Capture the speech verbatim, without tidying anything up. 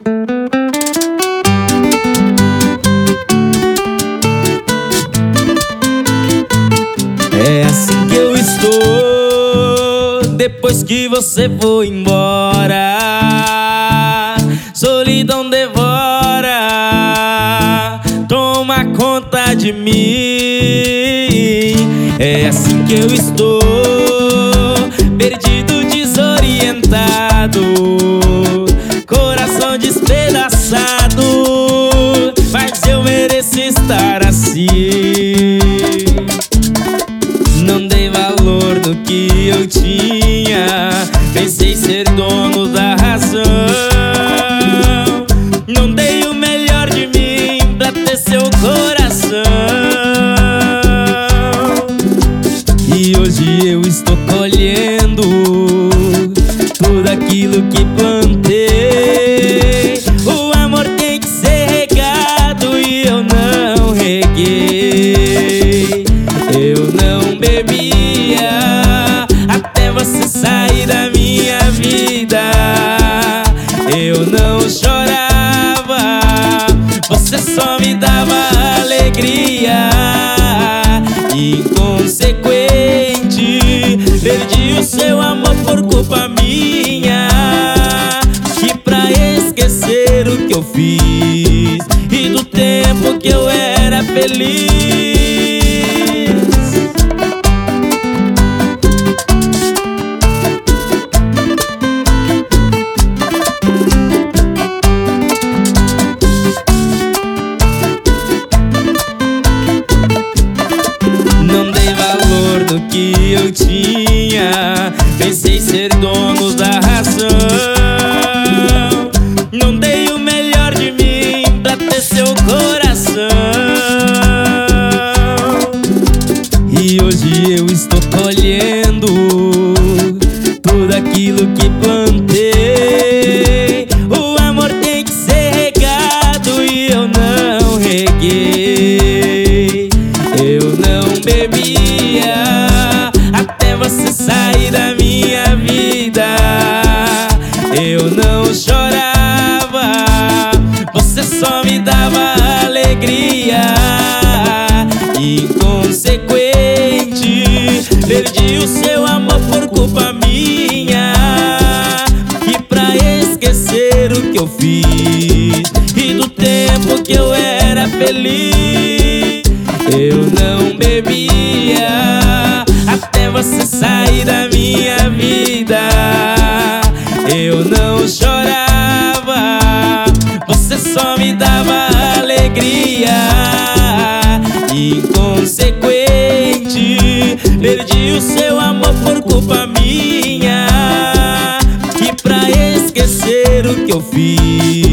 É assim que eu estou depois que você foi embora. Solidão devora, toma conta de mim. É assim que eu estou, perdido, desorientado, coração despedaçado. Mas eu mereço estar assim. Não dei valor no que eu tinha, pensei ser dono da razão. Não dei o melhor de mim pra ter seu coração. E hoje eu estou colhendo tudo aquilo que plantei. O amor tem que ser regado e eu não reguei. Eu não bebia até você sair da minha vida. Eu não chorava, você só me dava alegria. Inconsequente, perdi o seu amor por culpa minha. E pra esquecer o que eu fiz e do tempo que eu era feliz, do que eu tinha, pensei ser dono da razão. Não dei o melhor de mim pra ter seu coração. E hoje eu estou colhendo tudo aquilo que plantei. O amor tem que ser regado e eu não reguei. Eu não bebia até você sair da minha vida. Eu não chorava, você só me dava alegria. Inconsequente, perdi o seu amor por culpa minha. E pra esquecer o que eu fiz e do tempo que eu era feliz, eu não bebia até você sair da minha vida. Eu não chorava, você só me dava alegria. Inconsequente, perdi o seu amor por culpa minha. E pra esquecer o que eu fiz